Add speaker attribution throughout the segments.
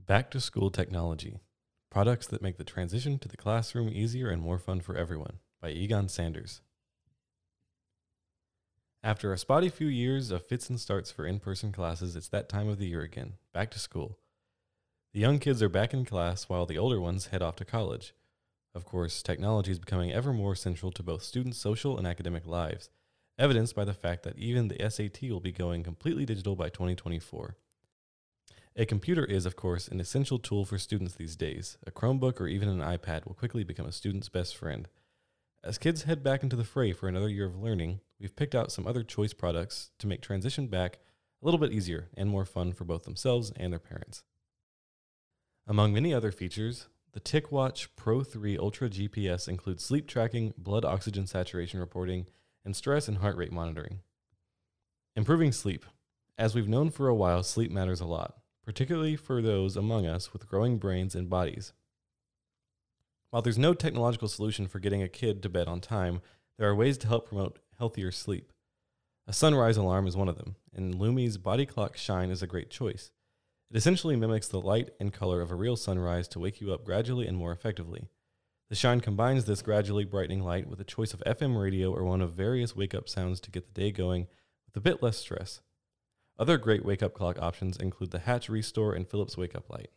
Speaker 1: Back to School Technology, Products that Make the Transition to the Classroom Easier and More Fun for Everyone, by Egon Sanders. After a spotty few years of fits and starts for in-person classes, it's that time of the year again, back to school. The young kids are back in class while the older ones head off to college. Of course, technology is becoming ever more central to both students' social and academic lives, evidenced by the fact that even the SAT will be going completely digital by 2024. A computer is, of course, an essential tool for students these days. A Chromebook or even an iPad will quickly become a student's best friend. As kids head back into the fray for another year of learning, we've picked out some other choice products to make transition back a little bit easier and more fun for both themselves and their parents. Among many other features, the TicWatch Pro 3 Ultra GPS includes sleep tracking, blood oxygen saturation reporting, and stress and heart rate monitoring. Improving sleep. As we've known for a while, sleep matters a lot, particularly for those among us with growing brains and bodies. While there's no technological solution for getting a kid to bed on time, there are ways to help promote healthier sleep. A sunrise alarm is one of them, and Lumi's Body Clock Shine is a great choice. It essentially mimics the light and color of a real sunrise to wake you up gradually and more effectively. The Shine combines this gradually brightening light with a choice of FM radio or one of various wake-up sounds to get the day going with a bit less stress. Other great wake-up clock options include the Hatch Restore and Philips Wake-Up Light.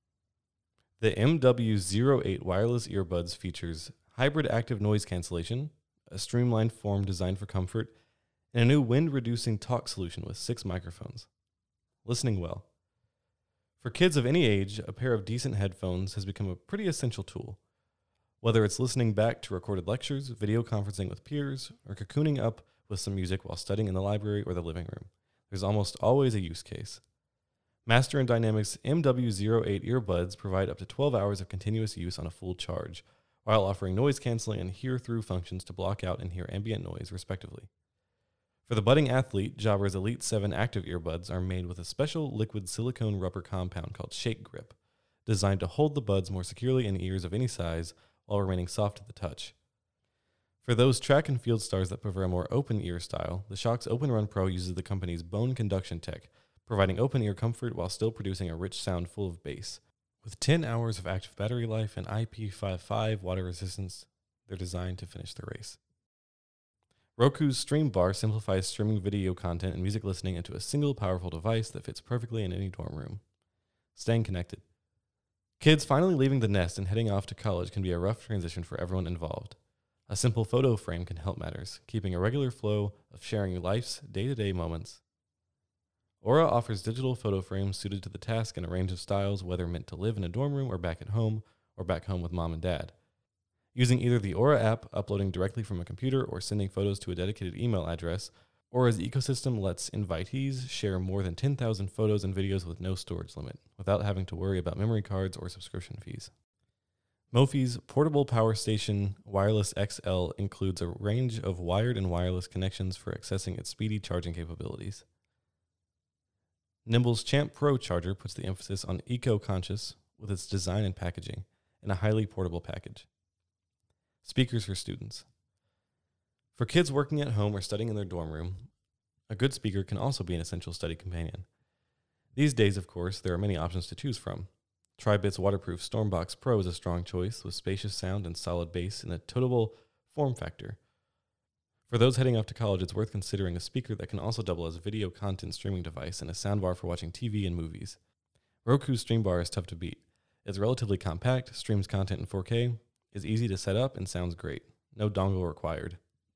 Speaker 1: The MW08 wireless earbuds features hybrid active noise cancellation, a streamlined form designed for comfort, and a new wind-reducing talk solution with 6 microphones. Listening well. For kids of any age, a pair of decent headphones has become a pretty essential tool. Whether it's listening back to recorded lectures, video conferencing with peers, or cocooning up with some music while studying in the library or the living room, there's almost always a use case. Master & Dynamics MW08 earbuds provide up to 12 hours of continuous use on a full charge, while offering noise canceling and hear-through functions to block out and hear ambient noise, respectively. For the budding athlete, Jabra's Elite 7 active earbuds are made with a special liquid silicone rubber compound called Shake Grip, designed to hold the buds more securely in ears of any size while remaining soft to the touch. For those track and field stars that prefer a more open ear style, the Shox Open Run Pro uses the company's bone conduction tech, providing open ear comfort while still producing a rich sound full of bass. With 10 hours of active battery life and IP55 water resistance, they're designed to finish the race. Roku's Stream Bar simplifies streaming video content and music listening into a single powerful device that fits perfectly in any dorm room. Staying connected. Kids finally leaving the nest and heading off to college can be a rough transition for everyone involved. A simple photo frame can help matters, keeping a regular flow of sharing life's day-to-day moments. Aura offers digital photo frames suited to the task in a range of styles, whether meant to live in a dorm room or back at home, or back home with mom and dad. Using either the Aura app, uploading directly from a computer, or sending photos to a dedicated email address, Aura's ecosystem lets invitees share more than 10,000 photos and videos with no storage limit, without having to worry about memory cards or subscription fees. Mophie's Portable Power Station Wireless XL includes a range of wired and wireless connections for accessing its speedy charging capabilities. Nimble's Champ Pro charger puts the emphasis on eco-conscious with its design and packaging, in a highly portable package. Speakers for students. For kids working at home or studying in their dorm room, a good speaker can also be an essential study companion. These days, of course, there are many options to choose from. Tribit's waterproof Stormbox Pro is a strong choice with spacious sound and solid bass in a toteable form factor. For those heading off to college, it's worth considering a speaker that can also double as a video content streaming device and a soundbar for watching TV and movies. Roku's Stream Bar is tough to beat. It's relatively compact, streams content in 4K, is easy to set up, and sounds great. No dongle required.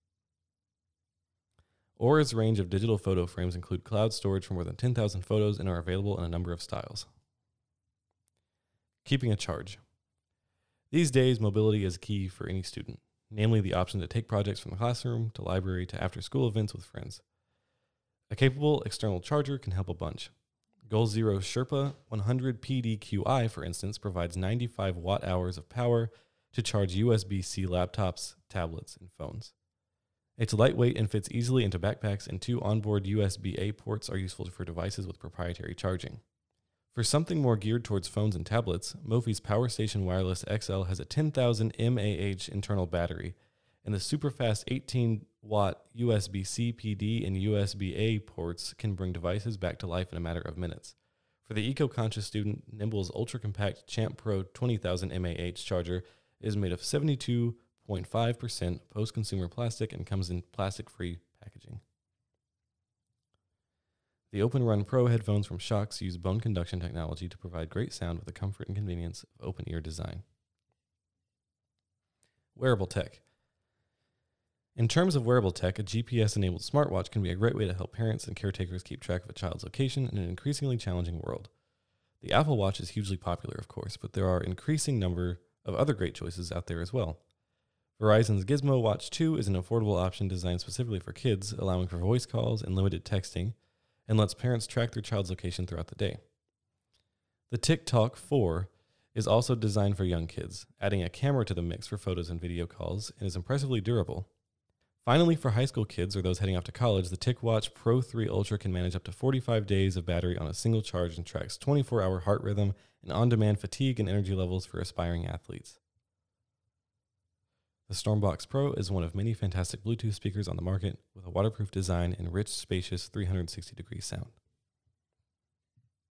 Speaker 1: Aura's range of digital photo frames include cloud storage for more than 10,000 photos and are available in a number of styles. Keeping a charge. These days, mobility is key for any student, namely the option to take projects from the classroom to library to after-school events with friends. A capable external charger can help a bunch. GoalZero Sherpa 100 PDQi, for instance, provides 95 watt-hours of power to charge USB-C laptops, tablets, and phones. It's lightweight and fits easily into backpacks, and 2 onboard USB-A ports are useful for devices with proprietary charging. For something more geared towards phones and tablets, Mophie's Power Station Wireless XL has a 10,000 mAh internal battery, and the super-fast 18-watt USB-C PD and USB-A ports can bring devices back to life in a matter of minutes. For the eco-conscious student, Nimble's ultra-compact Champ Pro 20,000 mAh charger is made of 72.5% post-consumer plastic and comes in plastic-free packaging. The Open Run Pro headphones from Shokz use bone conduction technology to provide great sound with the comfort and convenience of open-ear design. Wearable tech. In terms of wearable tech, a GPS-enabled smartwatch can be a great way to help parents and caretakers keep track of a child's location in an increasingly challenging world. The Apple Watch is hugely popular, of course, but there are an increasing number of other great choices out there as well. Verizon's Gizmo Watch 2 is an affordable option designed specifically for kids, allowing for voice calls and limited texting, and lets parents track their child's location throughout the day. The TicTalk 4 is also designed for young kids, adding a camera to the mix for photos and video calls, and is impressively durable. Finally, for high school kids or those heading off to college, the TicWatch Pro 3 Ultra can manage up to 45 days of battery on a single charge and tracks 24-hour heart rhythm and on-demand fatigue and energy levels for aspiring athletes. The Stormbox Pro is one of many fantastic Bluetooth speakers on the market with a waterproof design and rich, spacious 360-degree sound.